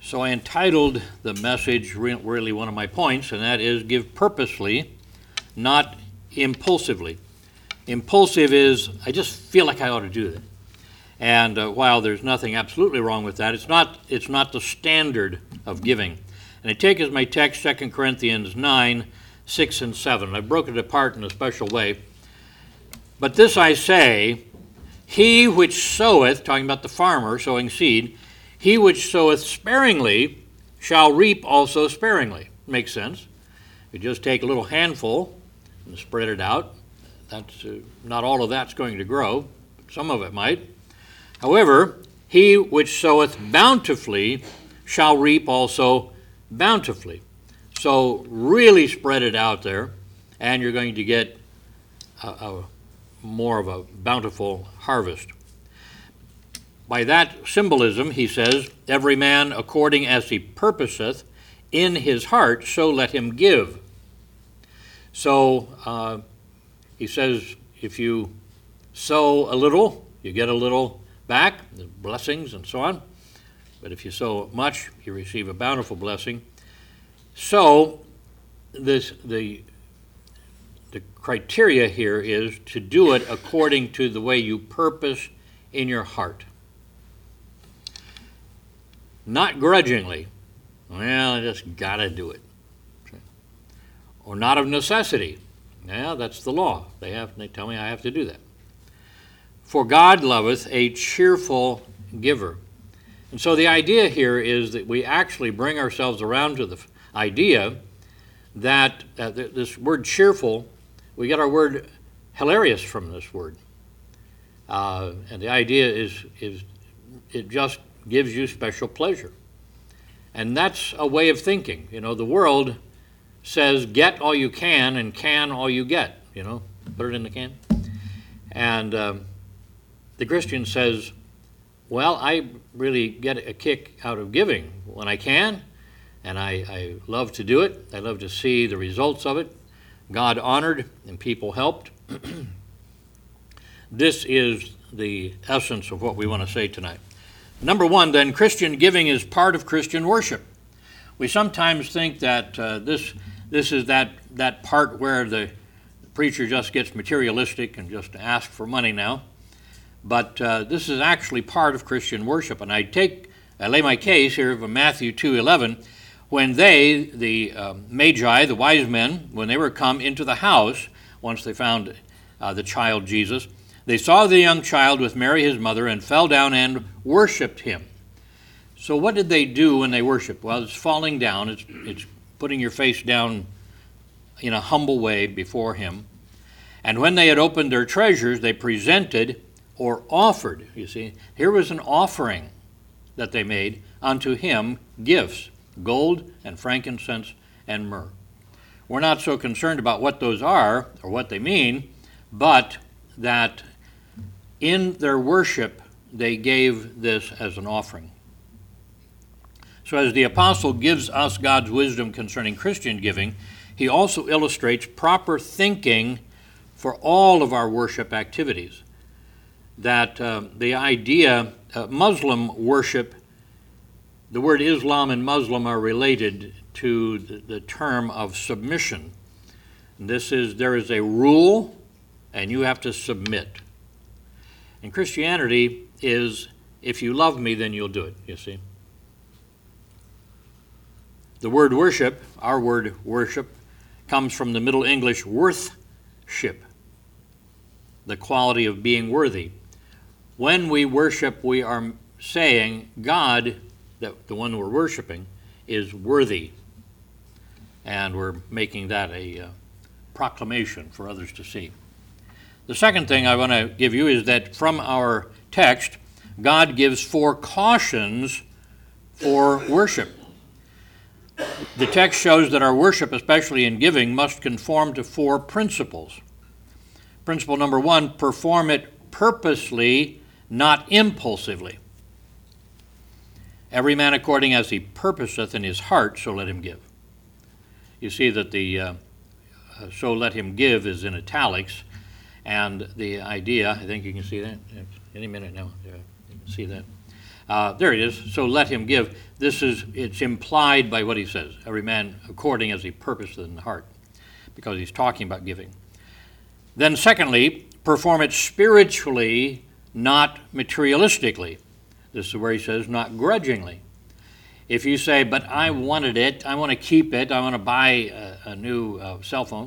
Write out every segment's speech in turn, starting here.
So I entitled the message really one of my points, and that is give purposely, not impulsively. Impulsive is, I just feel like I ought to do that. And while there's nothing absolutely wrong with that, it's not the standard of giving. And I take as my text 2 Corinthians 9, 6 and 7. I've broken it apart in a special way. But this I say, he which soweth, talking about the farmer sowing seed, he which soweth sparingly shall reap also sparingly. Makes sense. You just take a little handful and spread it out. That's not all of that's going to grow. Some of it might. However, he which soweth bountifully shall reap also bountifully. So really spread it out there, and you're going to get more of a bountiful harvest. By that symbolism, he says, every man according as he purposeth in his heart, so let him give. So he says, if you sow a little, you get a little back, the blessings and so on. But if you sow much, you receive a bountiful blessing. So the criteria here is to do it according to the way you purpose in your heart. Not grudgingly. Well, I just got to do it. Or not of necessity. Yeah, that's the law. They tell me I have to do that. For God loveth a cheerful giver. And so the idea here is that we actually bring ourselves around to the idea that this word cheerful, we get our word hilarious from this word. And the idea is it just gives you special pleasure. And that's a way of thinking. You know, the world says get all you can and can all you get. You know, put it in the can. And the Christian says, well, I really get a kick out of giving when I can, and I love to do it. I love to see the results of it. God honored and people helped. This is the essence of what we want to say tonight. Number one, then, Christian giving is part of Christian worship. We sometimes think that this is that part where the preacher just gets materialistic and just asks for money now. But this is actually part of Christian worship. And I lay my case here of Matthew 2:11, when they, the Magi, the wise men, when they were come into the house, once they found the child Jesus, they saw the young child with Mary his mother and fell down and worshipped him. So what did they do when they worshiped? Well, it's falling down. It's putting your face down in a humble way before him. And when they had opened their treasures, they presented or offered. You see, here was an offering that they made unto him, gifts, gold and frankincense and myrrh. We're not so concerned about what those are or what they mean, but that in their worship they gave this as an offering. So as the apostle gives us God's wisdom concerning Christian giving, he also illustrates proper thinking for all of our worship activities. That the idea, Muslim worship, the word Islam and Muslim are related to the term of submission. There is a rule, and you have to submit. And Christianity is, if you love me, then you'll do it, you see. The word worship, our word worship, comes from the Middle English worthship, the quality of being worthy. When we worship, we are saying God, the one we're worshiping, is worthy. And we're making that a proclamation for others to see. The second thing I want to give you is that from our text, God gives 4 cautions for worship. The text shows that our worship, especially in giving, must conform to 4 principles. Principle number 1, perform it purposely, not impulsively. Every man according as he purposeth in his heart, so let him give. You see that the so let him give is in italics, and the idea, I think you can see that any minute now, you can see that. There it is. So let him give. It's implied by what he says. Every man according as he purposed in the heart, because he's talking about giving. Then secondly, perform it spiritually, not materialistically. This is where he says not grudgingly. If you say, but I wanted it, I want to keep it, I want to buy a new cell phone,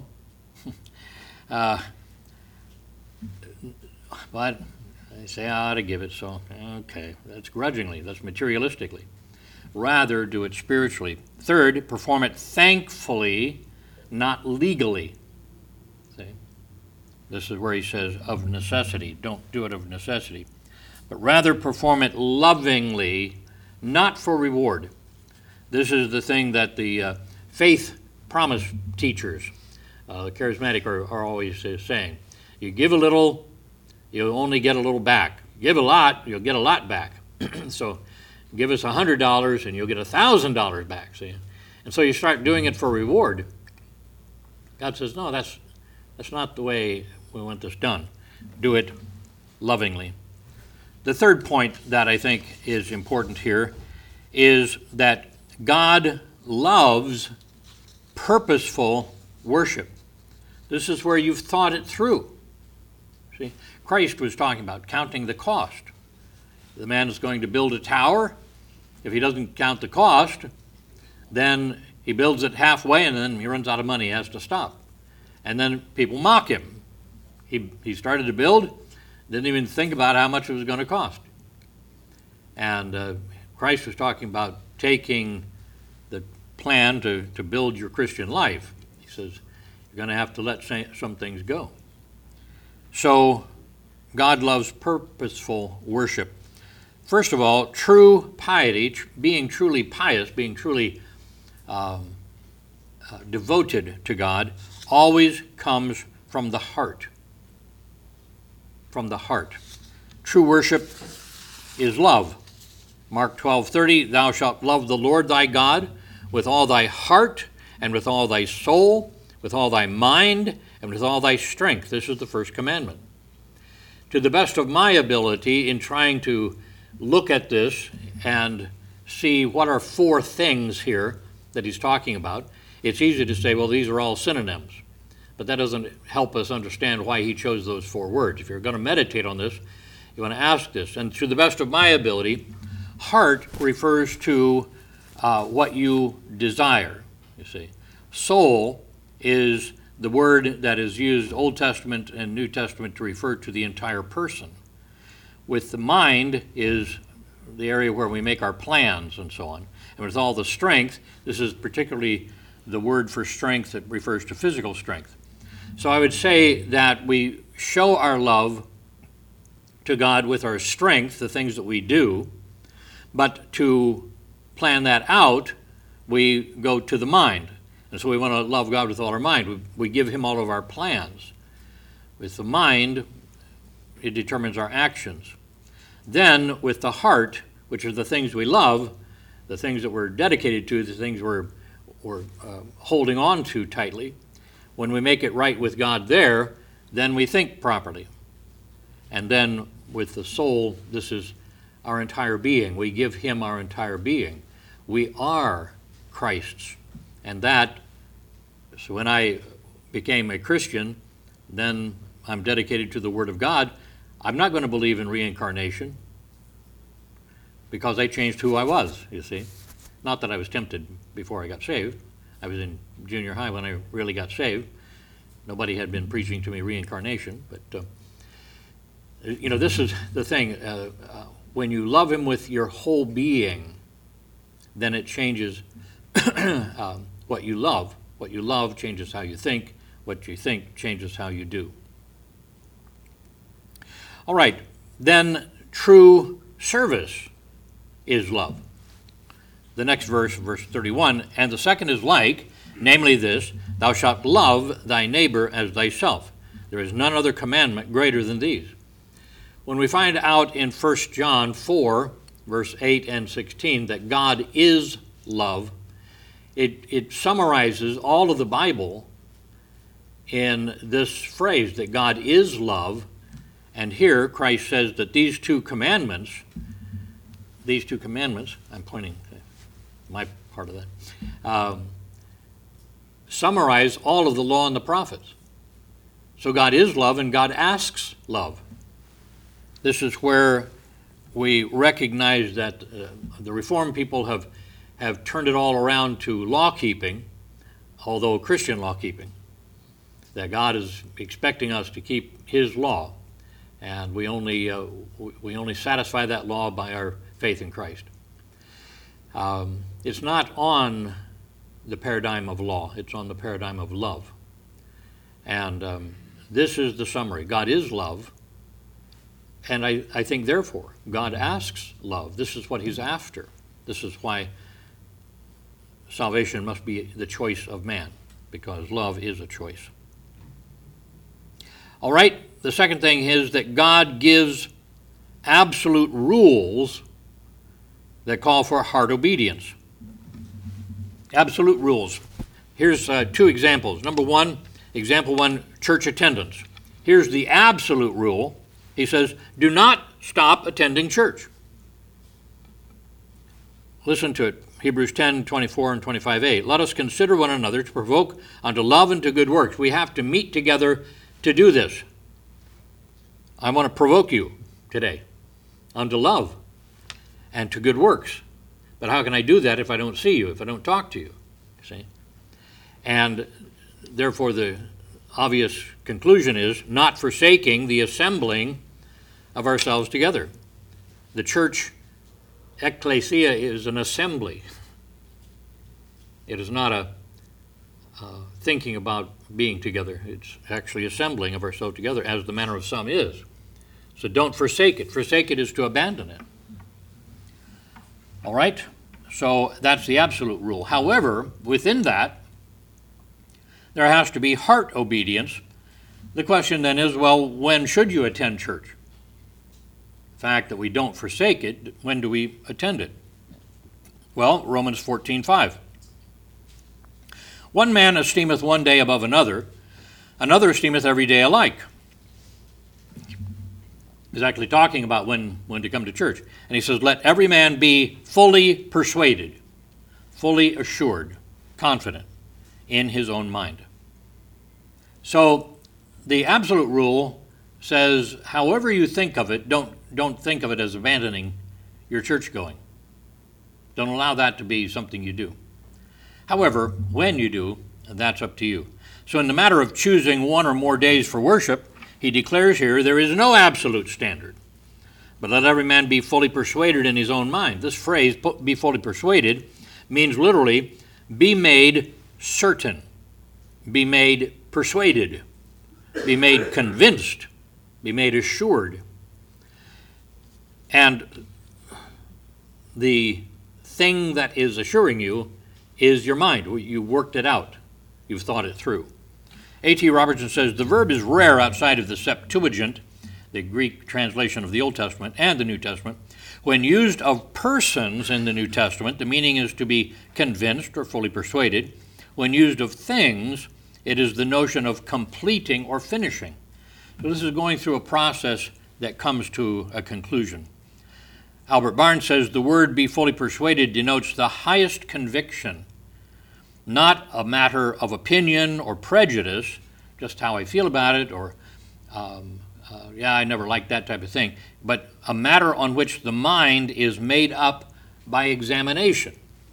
but they say I ought to give it, so okay, that's grudgingly, that's materialistically. Rather, do it spiritually. Third, perform it thankfully, not legally. See? This is where he says of necessity. Don't do it of necessity. But rather perform it lovingly, not for reward. This is the thing that the faith promise teachers, the charismatic, are always saying. You give a little, you'll only get a little back. Give a lot, you'll get a lot back. So give us $100 and you'll get $1,000 back. See? And so you start doing it for reward. God says, no, that's not the way we want this done. Do it lovingly. The third point that I think is important here is that God loves purposeful worship. This is where you've thought it through. See, Christ was talking about counting the cost. The man is going to build a tower. If he doesn't count the cost, then he builds it halfway and then he runs out of money, he has to stop. And then people mock him. He started to build, didn't even think about how much it was going to cost. And Christ was talking about taking the plan to build your Christian life. He says, you're going to have to let some things go. So God loves purposeful worship. First of all, true piety, being truly pious, being truly devoted to God, always comes from the heart. From the heart. True worship is love. Mark 12:30, thou shalt love the Lord thy God with all thy heart and with all thy soul, with all thy mind, and with all thy strength. This is the first commandment. To the best of my ability in trying to look at this and see what are four things here that he's talking about, it's easy to say, well, these are all synonyms. But that doesn't help us understand why he chose those four words. If you're going to meditate on this, you want to ask this. And to the best of my ability, heart refers to what you desire, you see. Soul is the word that is used Old Testament and New Testament to refer to the entire person. With the mind is the area where we make our plans and so on. And with all the strength, this is particularly the word for strength that refers to physical strength. So I would say that we show our love to God with our strength, the things that we do, but to plan that out, we go to the mind. And so we want to love God with all our mind. We give him all of our plans. With the mind, it determines our actions. Then with the heart, which are the things we love, the things that we're dedicated to, the things we're holding on to tightly, when we make it right with God there, then we think properly. And then with the soul, this is our entire being. We give him our entire being. We are Christ's. And that, so when I became a Christian, then I'm dedicated to the Word of God. I'm not going to believe in reincarnation because I changed who I was, you see. Not that I was tempted before I got saved. I was in junior high when I really got saved. Nobody had been preaching to me reincarnation, but this is the thing. When you love him with your whole being, then it changes what you love. What you love changes how you think. What you think changes how you do. All right, then true service is love. The next verse, verse 31, and the second is like, namely this, thou shalt love thy neighbor as thyself. There is none other commandment greater than these. When we find out in 1 John 4, verse 8 and 16, that God is love, it summarizes all of the Bible in this phrase, that God is love. And here Christ says that these two commandments, these two commandments, I'm pointing to my part of that, summarize all of the law and the prophets. So God is love, and God asks love. This is where we recognize that the Reformed people have turned it all around to law-keeping, although Christian law-keeping, that God is expecting us to keep His law, and we only satisfy that law by our faith in Christ. It's not on the paradigm of law, it's on the paradigm of love. And this is the summary. God is love, and I think therefore God asks love. This is what He's after. This is why salvation must be the choice of man, because love is a choice. All right, the second thing is that God gives absolute rules that call for heart obedience. Absolute rules. Here's two examples. Number one, example one, church attendance. Here's the absolute rule. He says, do not stop attending church. Listen to it. Hebrews 10:24 and 25a. Let us consider one another to provoke unto love and to good works. We have to meet together to do this. I want to provoke you today unto love and to good works. But how can I do that if I don't see you, if I don't talk to you? See? And therefore the obvious conclusion is not forsaking the assembling of ourselves together. The church, ecclesia, is an assembly. It is not a thinking about being together. It's actually assembling of ourselves together, as the manner of some is. So don't forsake it. Forsake it is to abandon it. All right? So that's the absolute rule. However, within that, there has to be heart obedience. The question then is, well, when should you attend church? The fact that we don't forsake it, when do we attend it? Well, Romans 14:5. One man esteemeth one day above another, another esteemeth every day alike. He's actually talking about when to come to church. And he says, let every man be fully persuaded, fully assured, confident in his own mind. So the absolute rule says, however you think of it, don't think of it as abandoning your church going. Don't allow that to be something you do. However, when you do, that's up to you. So in the matter of choosing one or more days for worship, he declares here there is no absolute standard, but let every man be fully persuaded in his own mind. This phrase, be fully persuaded, means literally be made certain, be made persuaded, be made convinced, be made assured. And the thing that is assuring you is your mind. You worked it out. You've thought it through. A.T. Robertson says, the verb is rare outside of the Septuagint, the Greek translation of the Old Testament and the New Testament. When used of persons in the New Testament, the meaning is to be convinced or fully persuaded. When used of things, it is the notion of completing or finishing. So this is going through a process that comes to a conclusion. Albert Barnes says, the word be fully persuaded denotes the highest conviction, not a matter of opinion or prejudice, just how I feel about it, or, I never liked that type of thing, but a matter on which the mind is made up by examination.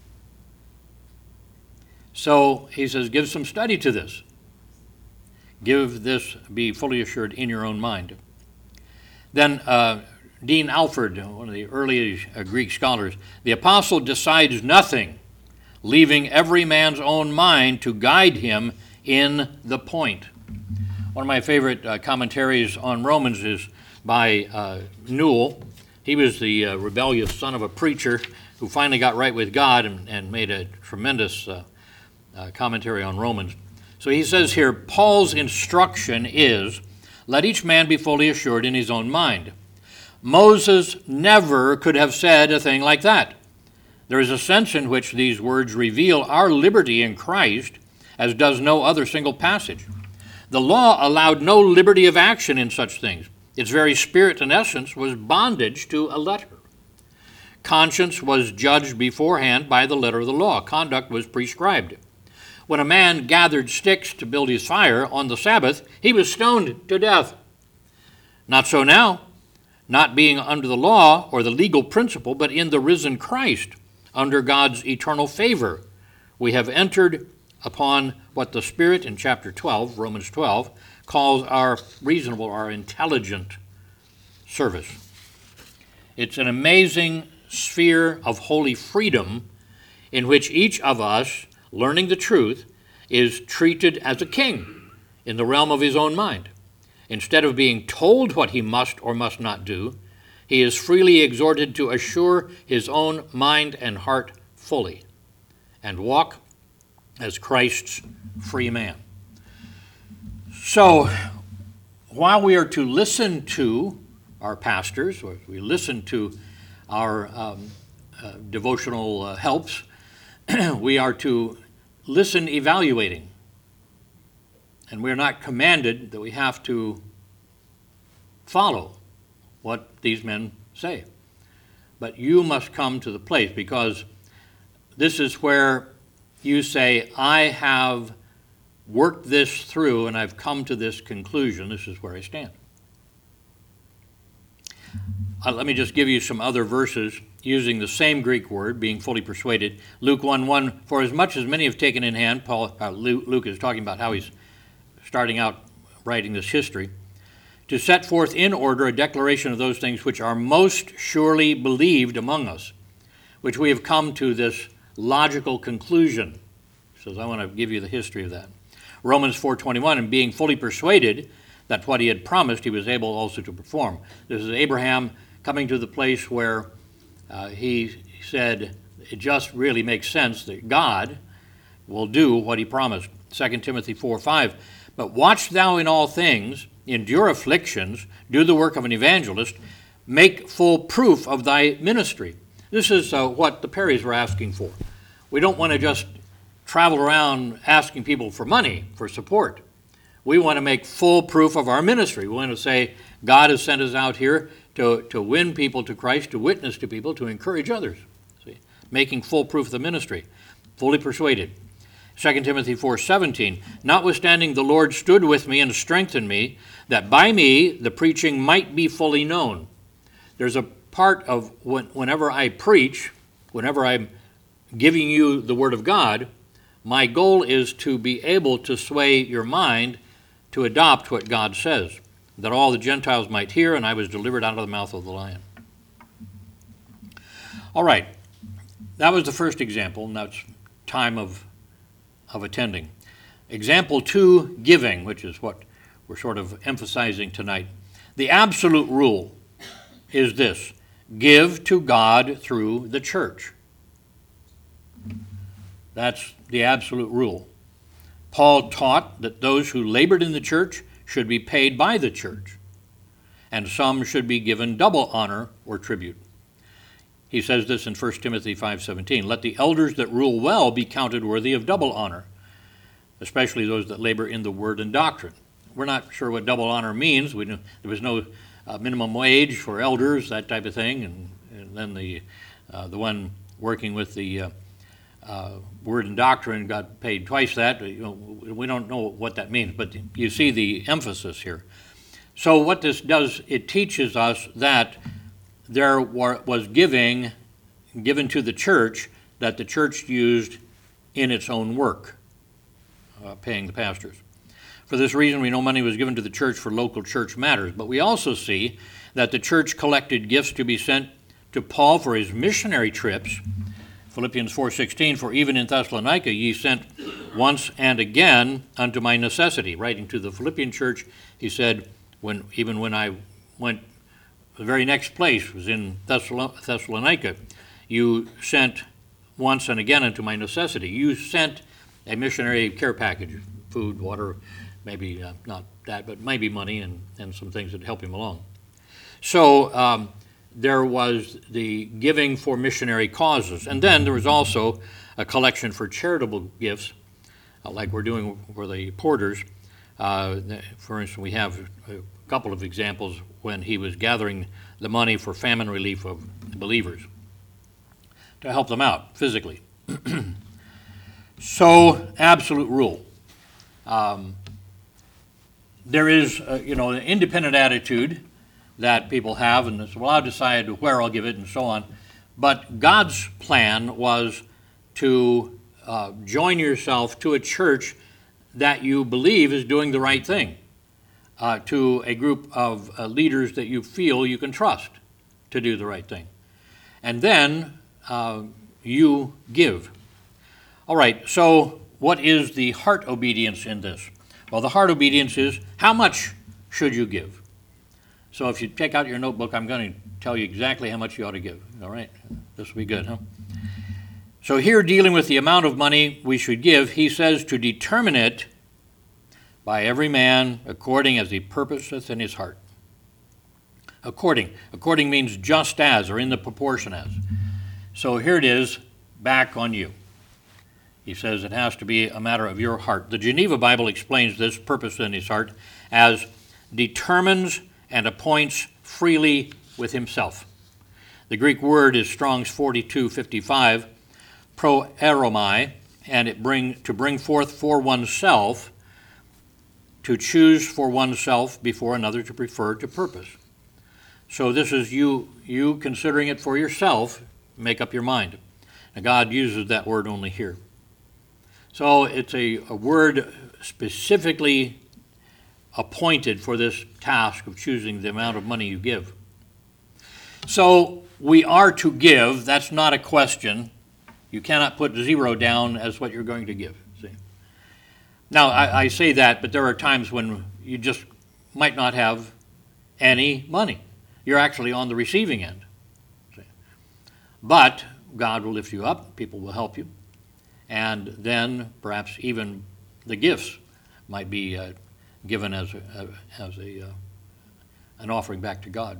So he says, give some study to this. Give this, be fully assured in your own mind. Then Dean Alford, one of the early Greek scholars, the apostle decides nothing, leaving every man's own mind to guide him in the point. One of my favorite commentaries on Romans is by Newell. He was the rebellious son of a preacher who finally got right with God and made a tremendous commentary on Romans. So he says here, Paul's instruction is, let each man be fully assured in his own mind. Moses never could have said a thing like that. There is a sense in which these words reveal our liberty in Christ, as does no other single passage. The law allowed no liberty of action in such things. Its very spirit and essence was bondage to a letter. Conscience was judged beforehand by the letter of the law. Conduct was prescribed. When a man gathered sticks to build his fire on the Sabbath, he was stoned to death. Not so now, not being under the law or the legal principle, but in the risen Christ, under God's eternal favor. We have entered upon what the Spirit in chapter 12, Romans 12, calls our reasonable, our intelligent service. It's an amazing sphere of holy freedom in which each of us, learning the truth, is treated as a king in the realm of his own mind. Instead of being told what he must or must not do, he is freely exhorted to assure his own mind and heart fully and walk as Christ's free man. So, while we are to listen to our pastors, or we listen to our devotional helps, we are to listen evaluating. And we're not commanded that we have to follow what these men say. But you must come to the place, because this is where you say, I have worked this through and I've come to this conclusion. This is where I stand. Let me just give you some other verses using the same Greek word, being fully persuaded. Luke 1:1, for as much as many have taken in hand, Luke is talking about how he's starting out writing this history, to set forth in order a declaration of those things which are most surely believed among us, which we have come to this logical conclusion. He says, I want to give you the history of that. Romans 4:21, and being fully persuaded that what he had promised he was able also to perform. This is Abraham coming to the place where he said, it just really makes sense that God will do what he promised. 2 Timothy 4:5, but watch thou in all things, endure afflictions, do the work of an evangelist, make full proof of thy ministry. This is what the Perrys were asking for. We don't want to just travel around asking people for money, for support. We want to make full proof of our ministry. We want to say, God has sent us out here to win people to Christ, to witness to people, to encourage others. See? Making full proof of the ministry. Fully persuaded. 2 Timothy 4:17, notwithstanding the Lord stood with me and strengthened me, that by me the preaching might be fully known. There's a part of whenever I preach, whenever I'm giving you the Word of God, my goal is to be able to sway your mind to adopt what God says, that all the Gentiles might hear, and I was delivered out of the mouth of the lion. All right, that was the first example, and that's time of attending. Example 2, giving, which is what we're sort of emphasizing tonight. The absolute rule is this: give to God through the church. That's the absolute rule. Paul taught that those who labored in the church should be paid by the church, and some should be given double honor or tribute. He says this in 1 Timothy 5:17, let the elders that rule well be counted worthy of double honor, especially those that labor in the word and doctrine. We're not sure what double honor means. There was no minimum wage for elders, that type of thing, and then the one working with the word and doctrine got paid twice that. We don't know what that means, but you see the emphasis here. So what this does, it teaches us that there was given to the church that the church used in its own work, paying the pastors. For this reason, we know money was given to the church for local church matters, but we also see that the church collected gifts to be sent to Paul for his missionary trips. Philippians 4:16, for even in Thessalonica ye sent once and again unto my necessity. Writing to the Philippian church, he said, even when I went, the very next place was in Thessalonica, you sent once and again unto my necessity. You sent a missionary care package, food, water, maybe not that, but maybe money and some things that help him along. So there was the giving for missionary causes. And then there was also a collection for charitable gifts, like we're doing for the Porters. For instance, we have a couple of examples when he was gathering the money for famine relief of believers. to help them out physically. So, absolute rule. There is, an independent attitude that people have, and it's, well, I'll decide where I'll give it and so on. But God's plan was to join yourself to a church that you believe is doing the right thing, to a group of leaders that you feel you can trust to do the right thing. And then you give. All right, so what is the heart obedience in this? Well, the heart obedience is, how much should you give? So if you take out your notebook, I'm going to tell you exactly how much you ought to give. All right? This will be good, huh? So here, dealing with the amount of money we should give, he says to determine it by every man according as he purposeth in his heart. According. According means just as, or in the proportion as. So here it is, back on you. He says it has to be a matter of your heart. The Geneva Bible explains this purpose in his heart as determines and appoints freely with himself. The Greek word is Strong's 42:55, proeromai, and to bring forth for oneself, to choose for oneself before another, to prefer, to purpose. So this is you considering it for yourself, make up your mind. Now God uses that word only here. So it's a word specifically appointed for this task of choosing the amount of money you give. So we are to give. That's not a question. You cannot put 0 down as what you're going to give. See? Now, I say that, but there are times when you just might not have any money. You're actually on the receiving end. See? But God will lift you up. People will help you. And then perhaps even the gifts might be given as an offering back to God.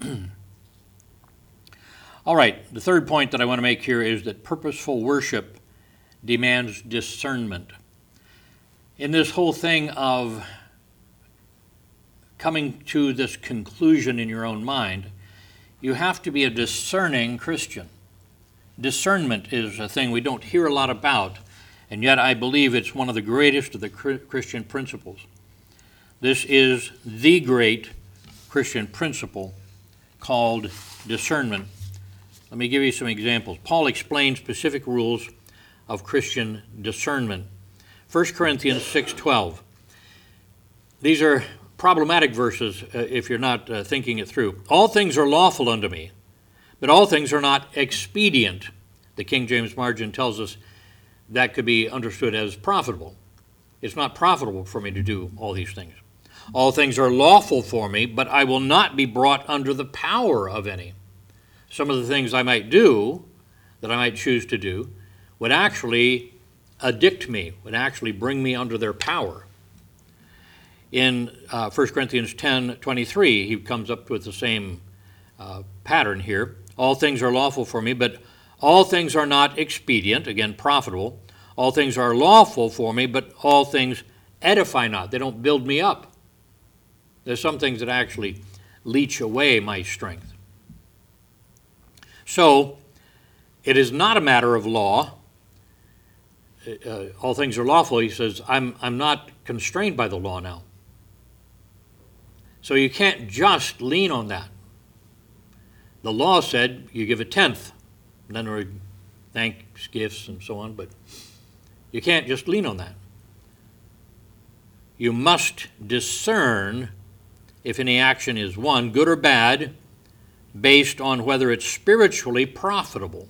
All right, the third point that I want to make here is that purposeful worship demands discernment. In this whole thing of coming to this conclusion in your own mind, you have to be a discerning Christian. Discernment is a thing we don't hear a lot about, and yet I believe it's one of the greatest of the Christian principles. This is the great Christian principle called discernment. Let me give you some examples. Paul explains specific rules of Christian discernment. 1 Corinthians 6:12. These are problematic verses if you're not thinking it through. All things are lawful unto me, but all things are not expedient. The King James margin tells us that could be understood as profitable. It's not profitable for me to do all these things. All things are lawful for me, but I will not be brought under the power of any. Some of the things I might do, that I might choose to do, would actually addict me, would actually bring me under their power. In 1 Corinthians 10:23, he comes up with the same pattern here. All things are lawful for me, but all things are not expedient, again, profitable. All things are lawful for me, but all things edify not. They don't build me up. There's some things that actually leech away my strength. So, it is not a matter of law. All things are lawful. He says, I'm not constrained by the law now. So you can't just lean on that. The law said you give a tenth, and then there are thanks, gifts, and so on, but you can't just lean on that. You must discern if any action is, one, good or bad, based on whether it's spiritually profitable.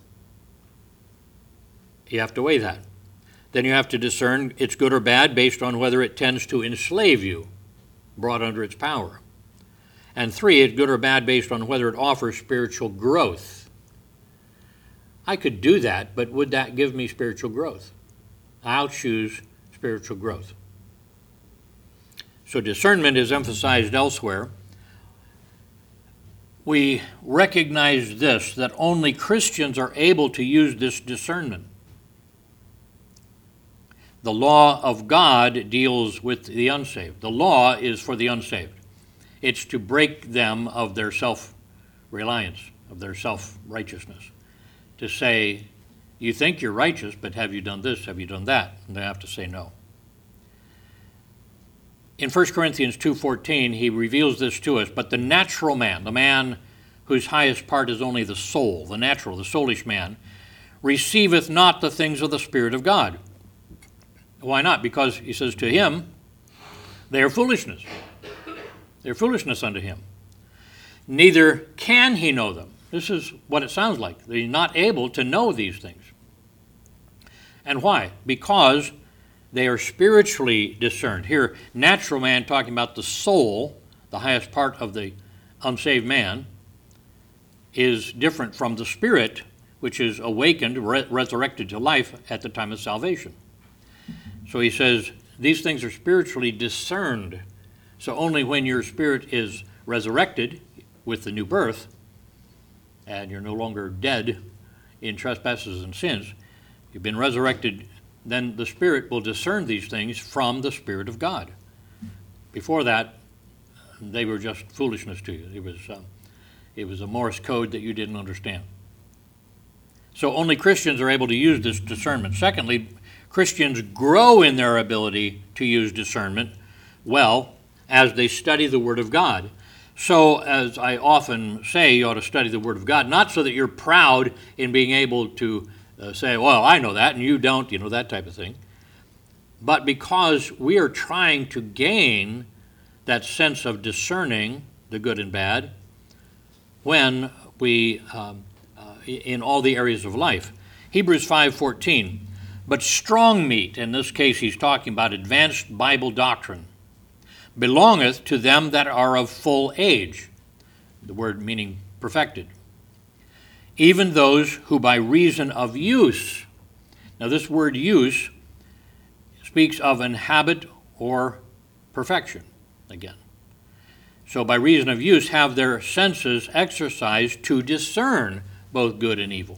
You have to weigh that. Then you have to discern it's good or bad based on whether it tends to enslave you, brought under its power. And three, it's good or bad based on whether it offers spiritual growth. I could do that, but would that give me spiritual growth? I'll choose spiritual growth. So discernment is emphasized elsewhere. We recognize this, that only Christians are able to use this discernment. The law of God deals with the unsaved. The law is for the unsaved. It's to break them of their self-reliance, of their self-righteousness, to say, you think you're righteous, but have you done this, have you done that? And they have to say no. In 1 Corinthians 2:14, he reveals this to us, but the natural man, the man whose highest part is only the soul, the natural, the soulish man, receiveth not the things of the Spirit of God. Why not? Because, he says, to him, they are foolishness. They're foolishness unto him. Neither can he know them. This is what it sounds like. He's not able to know these things. And why? Because they are spiritually discerned. Here, natural man talking about the soul, the highest part of the unsaved man, is different from the spirit, which is awakened, resurrected to life at the time of salvation. So he says, these things are spiritually discerned. So only when your spirit is resurrected with the new birth, and you're no longer dead in trespasses and sins, you've been resurrected, then the Spirit will discern these things from the Spirit of God. Before that, they were just foolishness to you. It was a Morse code that you didn't understand. So only Christians are able to use this discernment. Secondly, Christians grow in their ability to use discernment well as they study the Word of God. So, as I often say, you ought to study the Word of God, not so that you're proud in being able to say, well, I know that and you don't, that type of thing, but because we are trying to gain that sense of discerning the good and bad when we, in all the areas of life. Hebrews 5:14, but strong meat, in this case he's talking about advanced Bible doctrine, belongeth to them that are of full age, the word meaning perfected, even those who by reason of use, now this word use speaks of an habit or perfection again. So by reason of use have their senses exercised to discern both good and evil.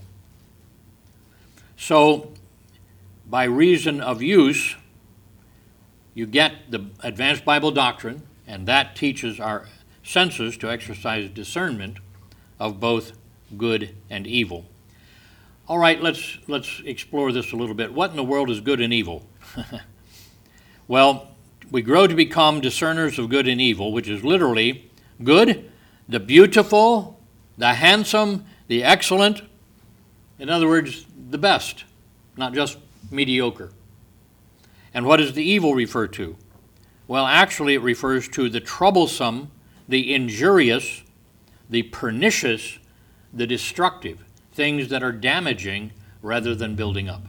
So by reason of use, you get the advanced Bible doctrine, and that teaches our senses to exercise discernment of both good and evil. All right, let's explore this a little bit. What in the world is good and evil? Well, we grow to become discerners of good and evil, which is literally good, the beautiful, the handsome, the excellent. In other words, the best, not just mediocre. And what does the evil refer to? Well, actually it refers to the troublesome, the injurious, the pernicious, the destructive, things that are damaging rather than building up.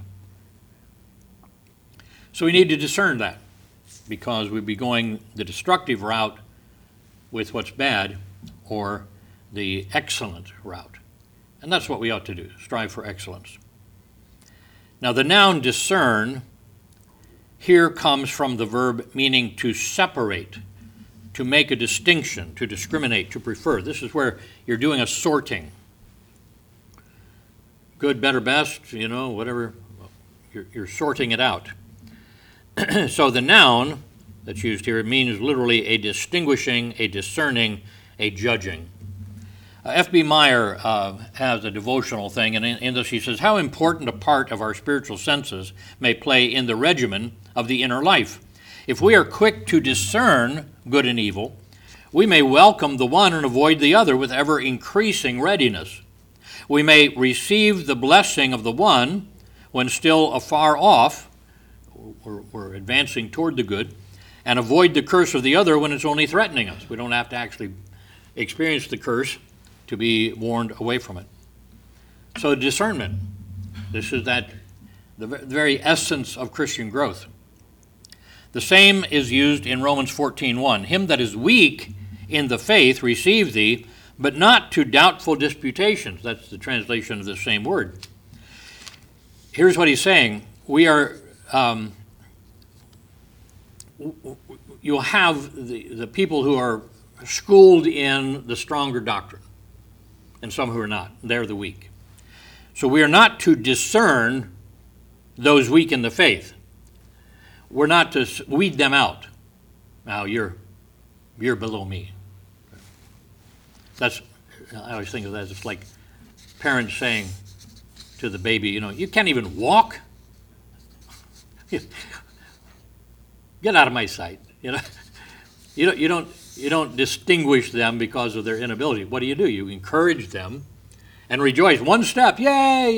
So we need to discern that, because we'd be going the destructive route with what's bad or the excellent route. And that's what we ought to do, strive for excellence. Now the noun discern here comes from the verb meaning to separate, to make a distinction, to discriminate, to prefer. This is where you're doing a sorting. Good, better, best, whatever. You're sorting it out. So the noun that's used here means literally a distinguishing, a discerning, a judging. F.B. Meyer has a devotional thing, and in this he says, how important a part of our spiritual senses may play in the regimen of the inner life. If we are quick to discern good and evil, we may welcome the one and avoid the other with ever-increasing readiness. We may receive the blessing of the one when still afar off, we're advancing toward the good, and avoid the curse of the other when it's only threatening us. We don't have to actually experience the curse to be warned away from it. So discernment, this is the very essence of Christian growth. The same is used in Romans 14:1. Him that is weak in the faith receive thee, but not to doubtful disputations. That's the translation of the same word. Here's what he's saying. You'll have the people who are schooled in the stronger doctrine, and some who are not. They're the weak. So we are not to discern those weak in the faith. We're not to weed them out. Now you're below me. I always think of that as like parents saying, to the baby, you can't even walk. Get out of my sight. You don't distinguish them because of their inability. What do? You encourage them and rejoice. One step, yay,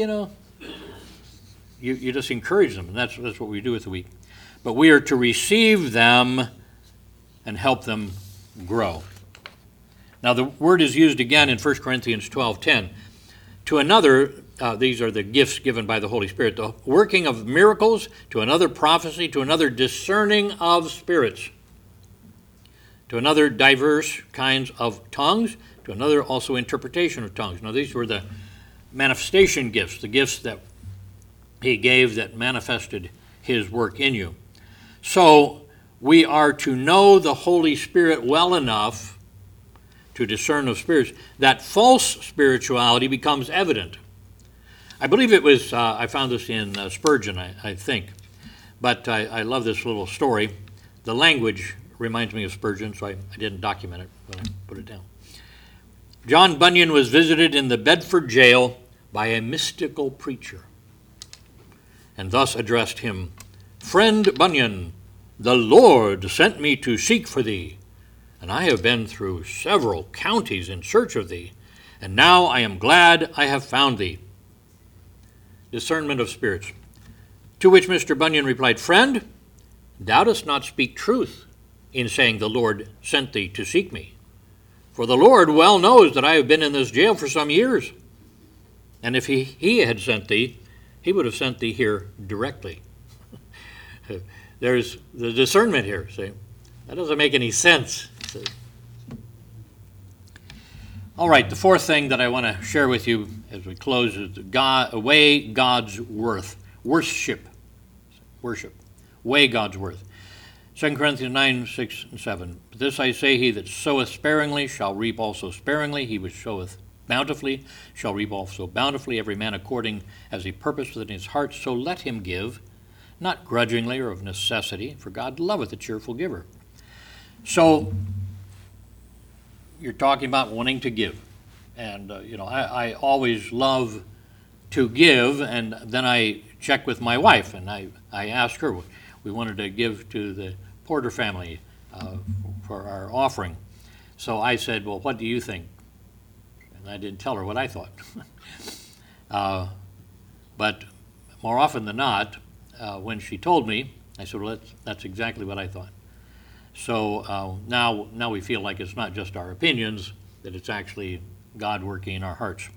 You just encourage them, and that's what we do with the weak. But we are to receive them and help them grow. Now the word is used again in 1 Corinthians 12:10. To another, these are the gifts given by the Holy Spirit, the working of miracles, to another prophecy, to another discerning of spirits, to another diverse kinds of tongues, to another also interpretation of tongues. Now these were the manifestation gifts, the gifts that he gave that manifested his work in you. So we are to know the Holy Spirit well enough to discern of spirits that false spirituality becomes evident. I believe it was, I found this in Spurgeon, I think, but I love this little story. The language reminds me of Spurgeon, so I didn't document it, but I put it down. John Bunyan was visited in the Bedford jail by a mystical preacher, and thus addressed him, "Friend Bunyan, the Lord sent me to seek for thee, and I have been through several counties in search of thee, and now I am glad I have found thee." Discernment of spirits. To which Mr. Bunyan replied, "Friend, thou dost not speak truth in saying the Lord sent thee to seek me. For the Lord well knows that I have been in this jail for some years. And if he had sent thee, he would have sent thee here directly." There's the discernment here. See, that doesn't make any sense. See? All right, the fourth thing that I want to share with you as we close is weigh God's worth. Worship. Weigh God's worth. 2 Corinthians 9, 6, and 7. "But this I say, he that soweth sparingly shall reap also sparingly. He which soweth bountifully shall reap also bountifully. Every man according as he purposed within his heart, so let him give, not grudgingly or of necessity, for God loveth a cheerful giver." So you're talking about wanting to give. And, I always love to give, and then I check with my wife, and I ask her. We wanted to give to the Porter family for our offering. So I said, "Well, what do you think?" And I didn't tell her what I thought. But more often than not, when she told me, I said, "Well, that's exactly what I thought." So now we feel like it's not just our opinions, that it's actually God working in our hearts.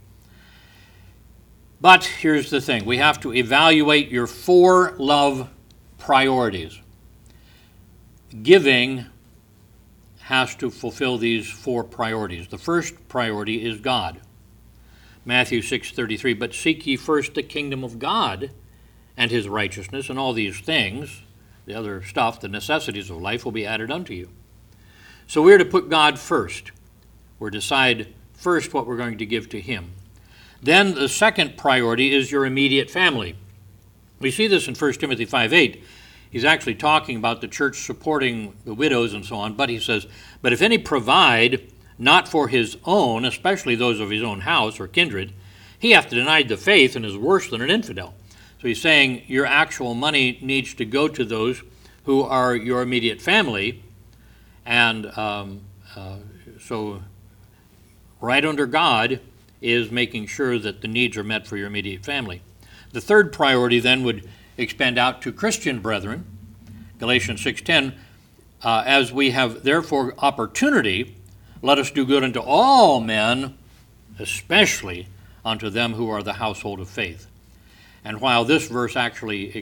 But here's the thing. We have to evaluate your 4 love priorities. Giving has to fulfill these 4 priorities. The first priority is God. Matthew 6:33, "But seek ye first the kingdom of God and his righteousness, and all these things," the other stuff, the necessities of life, "will be added unto you." So we're to put God first. We're to decide first what we're going to give to him. Then the second priority is your immediate family. We see this in 1 Timothy 5:8. He's actually talking about the church supporting the widows and so on, but he says, "But if any provide not for his own, especially those of his own house or kindred, he hath denied the faith and is worse than an infidel." So he's saying your actual money needs to go to those who are your immediate family, and so right under God is making sure that the needs are met for your immediate family. The third priority then would expand out to Christian brethren. Galatians 6:10, "As we have therefore opportunity, let us do good unto all men, especially unto them who are the household of faith." And while this verse actually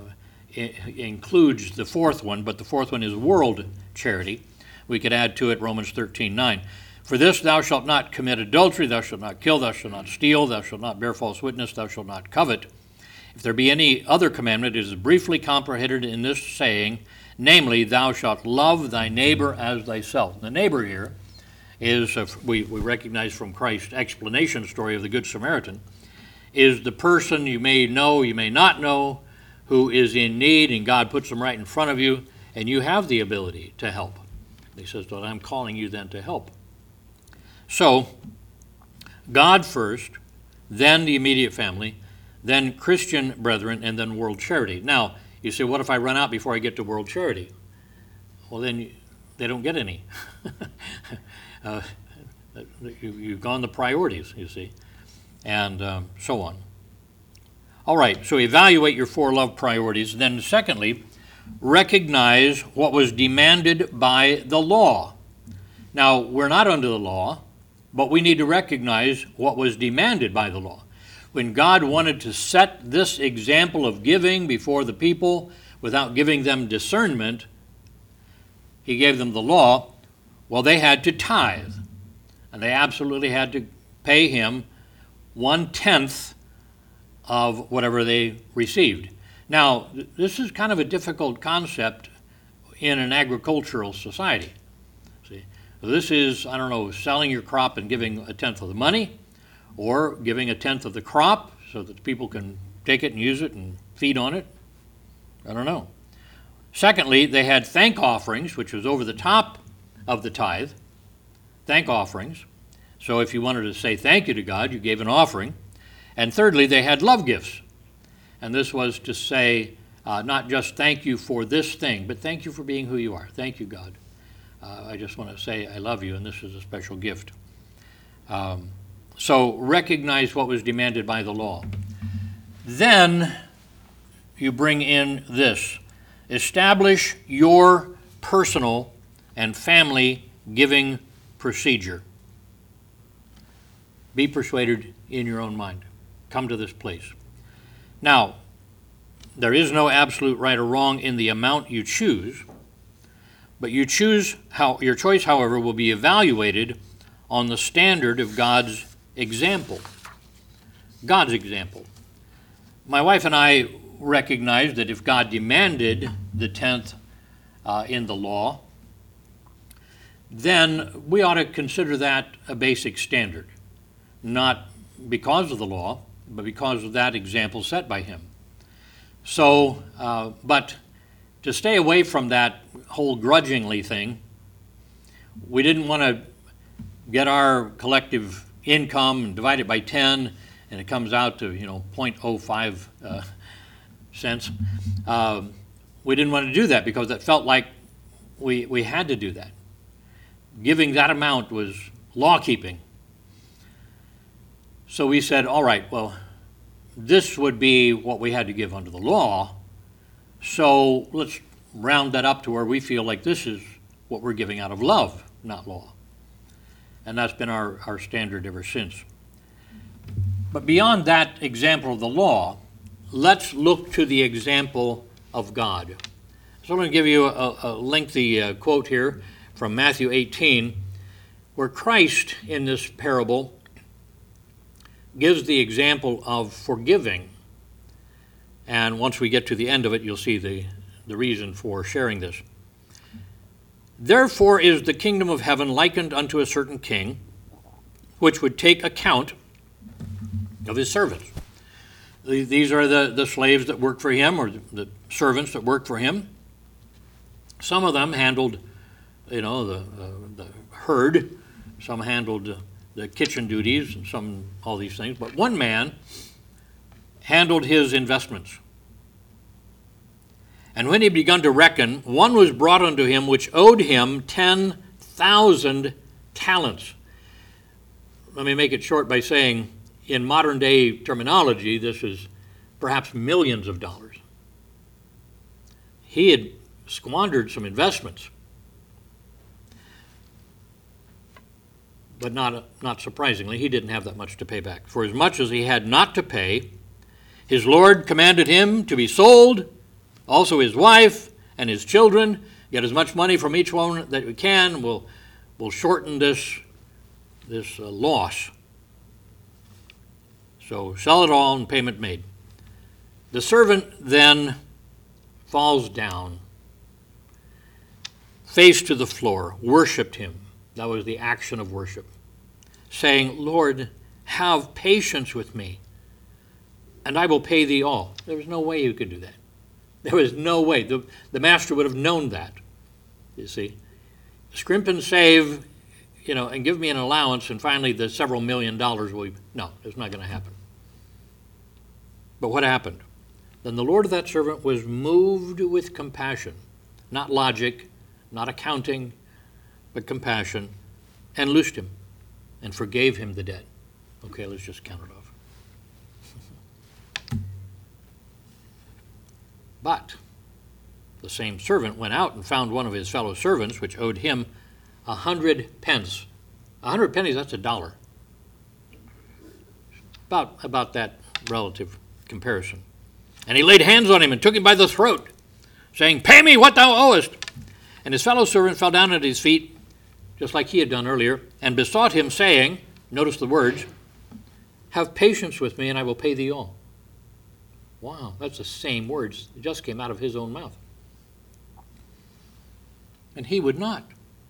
includes the fourth one, but the fourth one is world charity, we could add to it Romans 13:9. "For this thou shalt not commit adultery, thou shalt not kill, thou shalt not steal, thou shalt not bear false witness, thou shalt not covet. If there be any other commandment, it is briefly comprehended in this saying, namely, thou shalt love thy neighbor as thyself." The neighbor here is, we recognize from Christ's explanation story of the Good Samaritan, is the person you may know, you may not know, who is in need, and God puts them right in front of you, and you have the ability to help. He says, "Well, I'm calling you then to help." So, God first, then the immediate family, then Christian brethren, and then world charity. Now, you say, what if I run out before I get to world charity? Well, then they don't get any. You've gone the priorities, you see, and so on. All right, so evaluate your 4 love priorities. Then secondly, recognize what was demanded by the law. Now, we're not under the law, but we need to recognize what was demanded by the law. When God wanted to set this example of giving before the people without giving them discernment, he gave them the law. Well, they had to tithe, and they absolutely had to pay him 1/10 of whatever they received. Now, this is kind of a difficult concept in an agricultural society. See, this is, I don't know, selling your crop and giving 1/10 of the money, or giving 1/10 of the crop so that people can take it and use it and feed on it. I don't know. Secondly, they had thank offerings, which was over the top of the tithe. Thank offerings. So if you wanted to say thank you to God, you gave an offering. And thirdly, they had love gifts. And this was to say not just thank you for this thing, but thank you for being who you are. Thank you, God. I just want to say I love you, and this is a special gift. So recognize what was demanded by the law. Then you bring in this. Establish your personal and family giving procedure. Be persuaded in your own mind. Come to this place. Now, there is no absolute right or wrong in the amount you choose, but your choice, however, will be evaluated on the standard of God's example. God's example. My wife and I recognize that if God demanded the 10th in the law, then we ought to consider that a basic standard, not because of the law, but because of that example set by him. So, but to stay away from that whole grudgingly thing, we didn't want to get our collective income and divide it by 10, and it comes out to 0.05 cents. We didn't want to do that because it felt like we had to do that. Giving that amount was law-keeping. So we said, all right, well, this would be what we had to give under the law, so let's round that up to where we feel like this is what we're giving out of love, not law. And that's been our standard ever since. But beyond that example of the law, let's look to the example of God. So I'm going to give you a lengthy quote here from Matthew 18, where Christ in this parable gives the example of forgiving. And once we get to the end of it, you'll see the reason for sharing this. Therefore is the kingdom of heaven likened unto a certain king, which would take account of his servants. These are the slaves that work for him, or the servants that work for him. Some of them handled, the herd. Some handled the kitchen duties, and some all these things. But one man handled his investments. And when he had begun to reckon, one was brought unto him which owed him 10,000 talents. Let me make it short by saying, in modern day terminology, this is perhaps millions of dollars. He had squandered some investments. But not surprisingly, he didn't have that much to pay back. For as much as he had not to pay, his Lord commanded him to be sold, also his wife and his children. Get as much money from each one that we can. We'll shorten this loss. So sell it all and payment made. The servant then falls down, face to the floor, worshiped him. That was the action of worship, saying, Lord, have patience with me, and I will pay thee all. There was no way you could do that. There was no way. The master would have known that, you see. Scrimp and save, and give me an allowance, and finally the several $1 million will be, no, it's not going to happen. But what happened? Then the Lord of that servant was moved with compassion, not logic, not accounting, but compassion, and loosed him and forgave him the debt. Okay, let's just count it off. But the same servant went out and found one of his fellow servants, which owed him 100 pence. 100 pennies, that's $1. About that relative comparison. And he laid hands on him and took him by the throat, saying, "Pay me what thou owest." And his fellow servant fell down at his feet, just like he had done earlier, and besought him, saying, notice the words, "Have patience with me, and I will pay thee all." Wow, that's the same words that just came out of his own mouth. And he would not,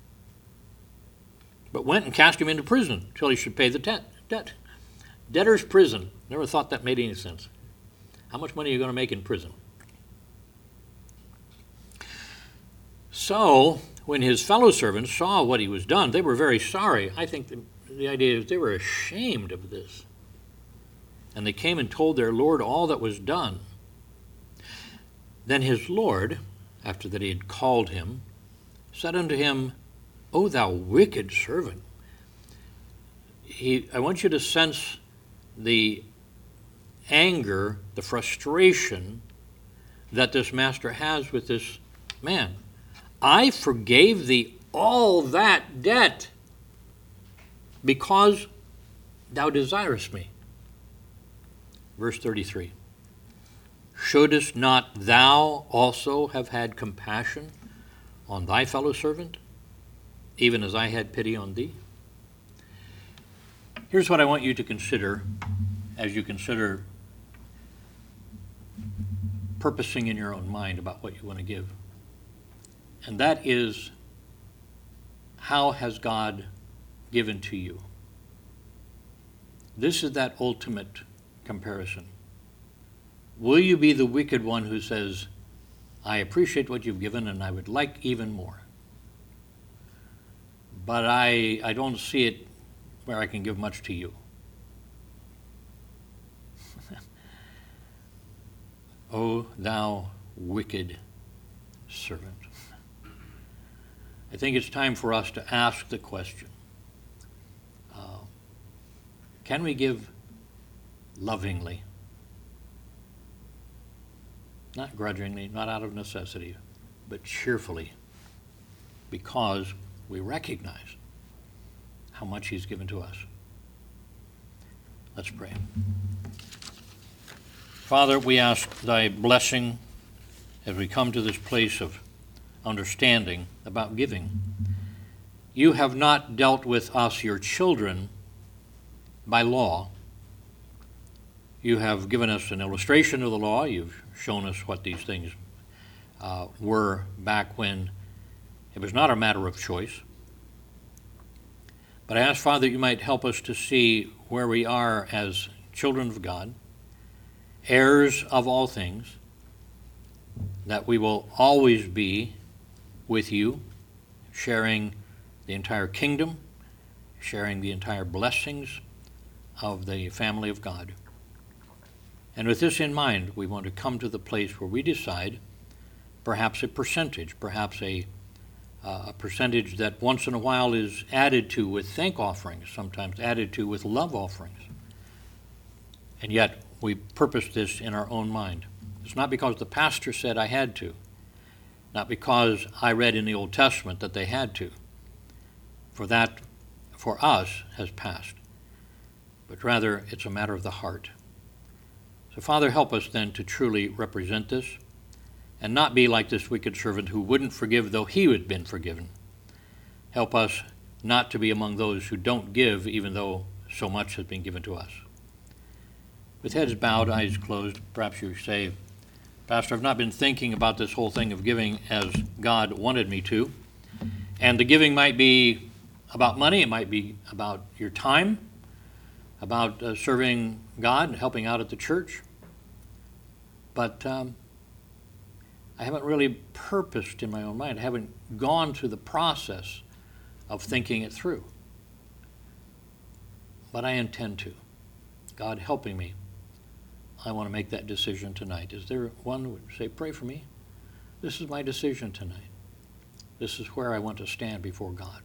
but went and cast him into prison till he should pay the debt. Debtor's prison. Never thought that made any sense. How much money are you going to make in prison? So, when his fellow servants saw what he was done, they were very sorry. I think the idea is they were ashamed of this. And they came and told their Lord all that was done. Then his Lord, after that he had called him, said unto him, "O thou wicked servant." I want you to sense the anger, the frustration that this master has with this man. "I forgave thee all that debt because thou desirest me." Verse 33. "Shouldest not thou also have had compassion on thy fellow servant, even as I had pity on thee?" Here's what I want you to consider as you consider purposing in your own mind about what you want to give. And that is, how has God given to you? This is that ultimate comparison. Will you be the wicked one who says, "I appreciate what you've given and I would like even more, but I don't see it where I can give much to you"? O thou wicked servant. I think it's time for us to ask the question, can we give lovingly? Not grudgingly, not out of necessity, but cheerfully, because we recognize how much he's given to us. Let's pray. Father, we ask thy blessing as we come to this place of understanding about giving. You have not dealt with us, your children, by law. You have given us an illustration of the law. You've shown us what these things were back when it was not a matter of choice. But I ask, Father, that you might help us to see where we are as children of God, heirs of all things, that we will always be with you, sharing the entire kingdom, sharing the entire blessings of the family of God. And with this in mind, we want to come to the place where we decide perhaps a percentage, perhaps a percentage that once in a while is added to with thank offerings, sometimes added to with love offerings. And yet we purpose this in our own mind. It's not because the pastor said I had to, not because I read in the Old Testament that they had to, for that for us has passed, but rather it's a matter of the heart. So Father, help us then to truly represent this and not be like this wicked servant who wouldn't forgive though he had been forgiven. Help us not to be among those who don't give even though so much has been given to us. With heads bowed, eyes closed, perhaps you say, "Pastor, I've not been thinking about this whole thing of giving as God wanted me to." And the giving might be about money, it might be about your time, about serving God and helping out at the church. But I haven't really purposed in my own mind. I haven't gone through the process of thinking it through. But I intend to. God helping me I want to make that decision tonight. Is there one who would say, pray for me? This is my decision tonight. This is where I want to stand before God.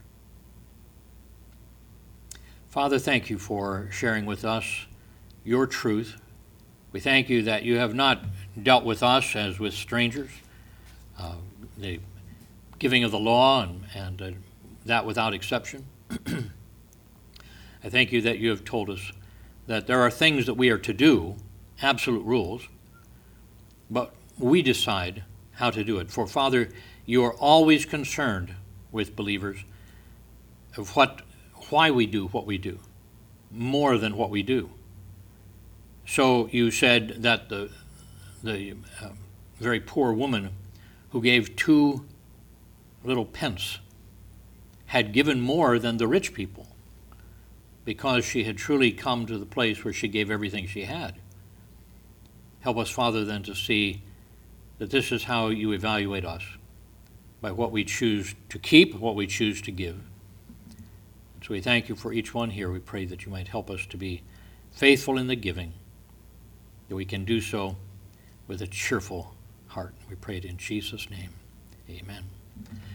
Father, thank you for sharing with us your truth. We thank you that you have not dealt with us as with strangers. The giving of the law and that without exception. I thank you that you have told us that there are things that we are to do, absolute rules, but we decide how to do it. For Father, you are always concerned with believers of why we do what we do, more than what we do. So you said that the very poor woman who gave 2 little pence had given more than the rich people, because she had truly come to the place where she gave everything she had. Help us, Father, then to see that this is how you evaluate us, by what we choose to keep, what we choose to give. And so we thank you for each one here. We pray that you might help us to be faithful in the giving, that we can do so with a cheerful heart. We pray it in Jesus' name. Amen.